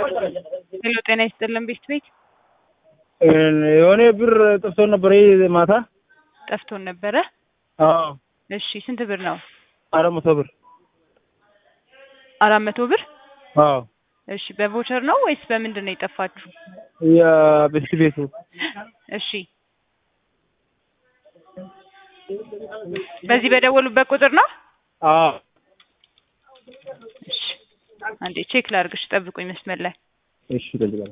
ሄሎ ጤና ይስጥልን ቤት የሆነ ብር ጠፍቶን ነበር ማታ ጠፍቶን ነበረ። አዎ እሺ ስንት ብር ነው? 400 ብር 400 ብር። አዎ እሺ በቮቸር ነው ወይስ በምንድን ነው የጠፋችሁ? ቤቱ እሺ በዚህ በደወሉበት ቁጥር ነው? አዎ እሺ አንዴ ቼክ ላድርግሽ፣ ጠብቁኝ መስመር ላይ። እሺ ደልጋለ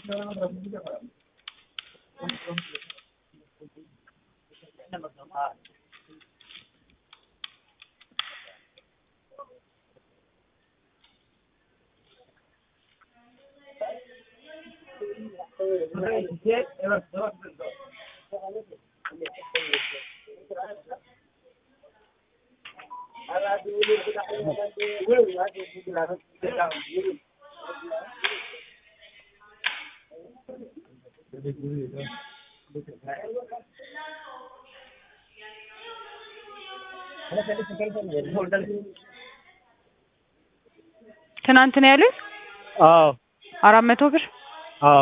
ትናንት ነው ያሉት? አዎ 400 ብር። አዎ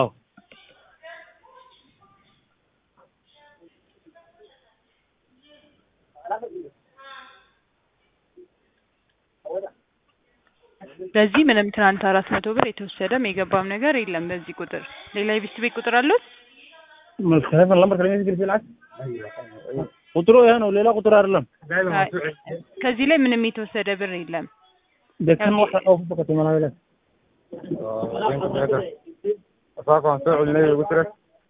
በዚህ ምንም ትናንት 400 ብር የተወሰደም የገባም ነገር የለም። በዚህ ቁጥር ሌላ የቤት ቤት ቁጥር አለው? መስከረም ለምበር ከለኝ ይግል ይላል። ቁጥሩ ይሄ ነው፣ ሌላ ቁጥር አይደለም። ከዚህ ላይ ምንም የተወሰደ ብር የለም። ደከም ወጣው በከተማ ላይ አሳካ አንተ ዑልኔ ቁጥር